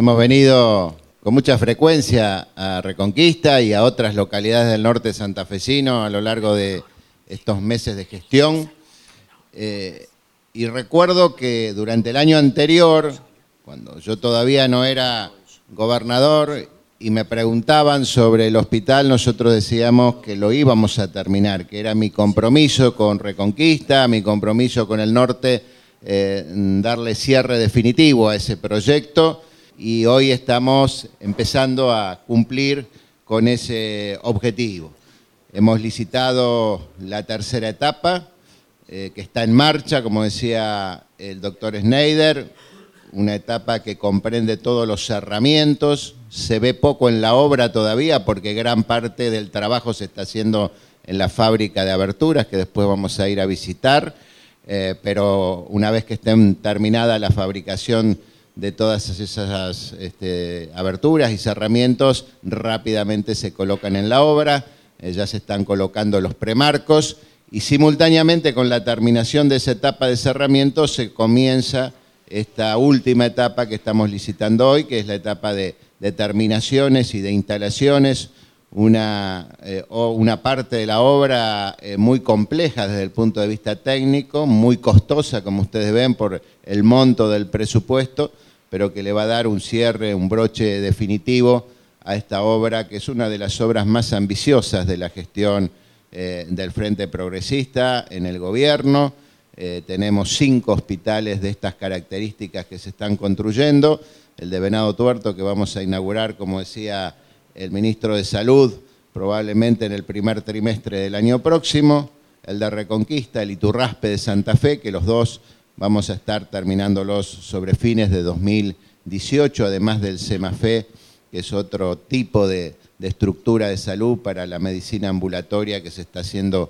Hemos venido con mucha frecuencia a Reconquista y a otras localidades del norte santafesino a lo largo de estos meses de gestión. Y recuerdo que durante el año anterior, cuando yo todavía no era gobernador y me preguntaban sobre el hospital, nosotros decíamos que lo íbamos a terminar, que era mi compromiso con Reconquista, mi compromiso con el norte, darle cierre definitivo a ese proyecto. Y hoy estamos empezando a cumplir con ese objetivo. Hemos licitado la tercera etapa, que está en marcha, como decía el doctor Schneider, una etapa que comprende todos los cerramientos. Se ve poco en la obra todavía porque gran parte del trabajo se está haciendo en la fábrica de aberturas, que después vamos a ir a visitar, pero una vez que estén terminada la fabricación de todas esas aberturas y cerramientos, rápidamente se colocan en la obra, ya se están colocando los premarcos y simultáneamente con la terminación de esa etapa de cerramiento se comienza esta última etapa que estamos licitando hoy, que es la etapa de terminaciones y de instalaciones, una parte de la obra muy compleja desde el punto de vista técnico, muy costosa, como ustedes ven, por el monto del presupuesto, pero que le va a dar un cierre, un broche definitivo a esta obra, que es una de las obras más ambiciosas de la gestión del Frente Progresista en el gobierno. Tenemos 5 hospitales de estas características que se están construyendo, el de Venado Tuerto, que vamos a inaugurar, como decía el ministro de Salud, probablemente en el primer trimestre del año próximo, el de Reconquista, el Iturraspe de Santa Fe, que los dos vamos a estar terminándolos sobre fines de 2018, además del SEMAFE, que es otro tipo de estructura de salud para la medicina ambulatoria que se está haciendo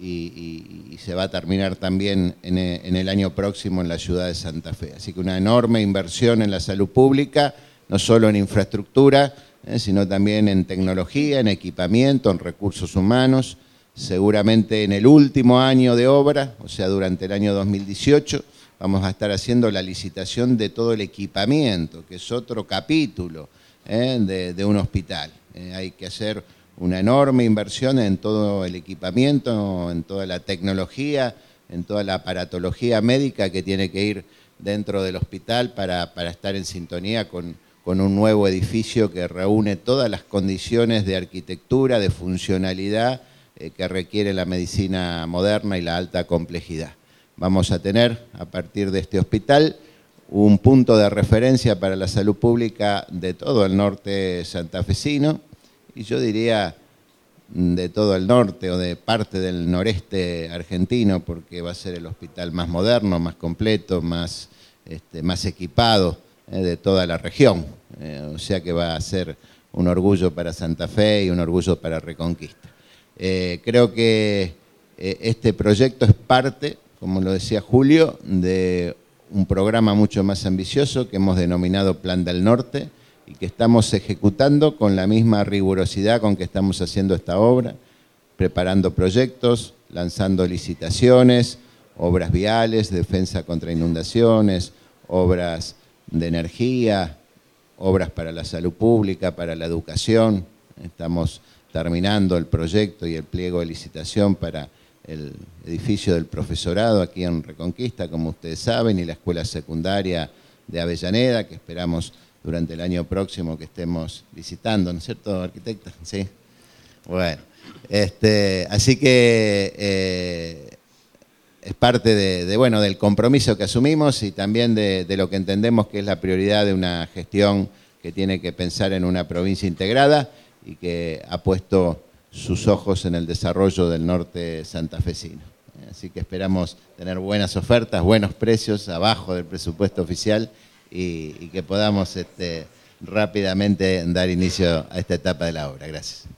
y se va a terminar también en el año próximo en la ciudad de Santa Fe. Así que una enorme inversión en la salud pública, no solo en infraestructura, sino también en tecnología, en equipamiento, en recursos humanos. Seguramente en el último año de obra, o sea, durante el año 2018, vamos a estar haciendo la licitación de todo el equipamiento, que es otro capítulo de un hospital. Hay que hacer una enorme inversión en todo el equipamiento, en toda la tecnología, en toda la aparatología médica que tiene que ir dentro del hospital para estar en sintonía con un nuevo edificio que reúne todas las condiciones de arquitectura, de funcionalidad que requiere la medicina moderna y la alta complejidad. Vamos a tener, a partir de este hospital, un punto de referencia para la salud pública de todo el norte santafesino, y yo diría de todo el norte o de parte del noreste argentino, porque va a ser el hospital más moderno, más completo, más equipado de toda la región. O sea que va a ser un orgullo para Santa Fe y un orgullo para Reconquista. Creo que este proyecto es parte, como lo decía Julio, de un programa mucho más ambicioso que hemos denominado Plan del Norte y que estamos ejecutando con la misma rigurosidad con que estamos haciendo esta obra, preparando proyectos, lanzando licitaciones, obras viales, defensa contra inundaciones, obras de energía, obras para la salud pública, para la educación. Estamos terminando el proyecto y el pliego de licitación para el edificio del profesorado aquí en Reconquista, como ustedes saben, y la escuela secundaria de Avellaneda, que esperamos durante el año próximo que estemos visitando, ¿no es cierto, arquitecta? Sí. Bueno, así que es parte del compromiso que asumimos y también de lo que entendemos que es la prioridad de una gestión que tiene que pensar en una provincia integrada y que ha puesto sus ojos en el desarrollo del norte santafesino. Así que esperamos tener buenas ofertas, buenos precios, abajo del presupuesto oficial y que podamos rápidamente dar inicio a esta etapa de la obra. Gracias.